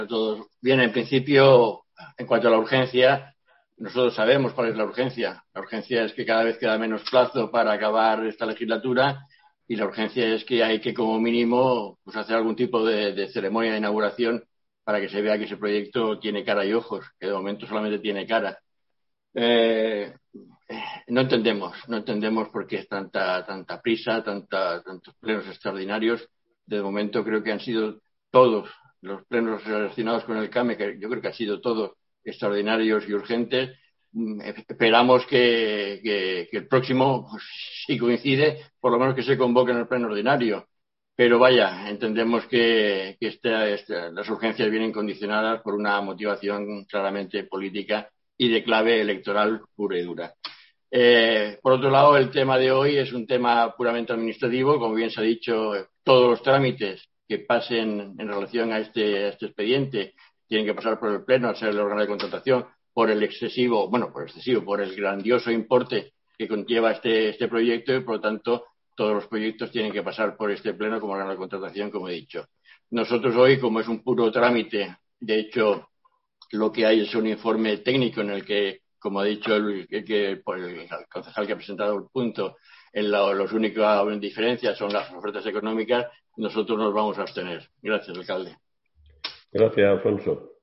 Todos. Bien, en principio, en cuanto a la urgencia, nosotros sabemos cuál es la urgencia. La urgencia es que cada vez queda menos plazo para acabar esta legislatura y la urgencia es que hay que, como mínimo, pues hacer algún tipo de ceremonia de inauguración para que se vea que ese proyecto tiene cara y ojos, que de momento solamente tiene cara. Eh, no entendemos por qué es tanta prisa, tantos plenos extraordinarios. De momento creo que han sido todos los plenos relacionados con el CAME, que yo creo que han sido todos extraordinarios y urgentes. Esperamos que el próximo, pues, si coincide, por lo menos que se convoque en el pleno ordinario. Pero vaya, entendemos que las urgencias vienen condicionadas por una motivación claramente política y de clave electoral pura y dura. Por otro lado, el tema de hoy es un tema puramente administrativo. Como bien se ha dicho, todos los trámites que pasen en relación a este expediente tienen que pasar por el Pleno, al ser el órgano de contratación, por el grandioso importe que conlleva este proyecto y, por lo tanto, todos los proyectos tienen que pasar por este Pleno como órgano de contratación, como he dicho. Nosotros hoy, como es un puro trámite, de hecho, lo que hay es un informe técnico en el que, como ha dicho el concejal que ha presentado el punto, los únicas diferencias son las ofertas económicas. Nosotros nos vamos a abstener. Gracias, alcalde. Gracias, Alfonso.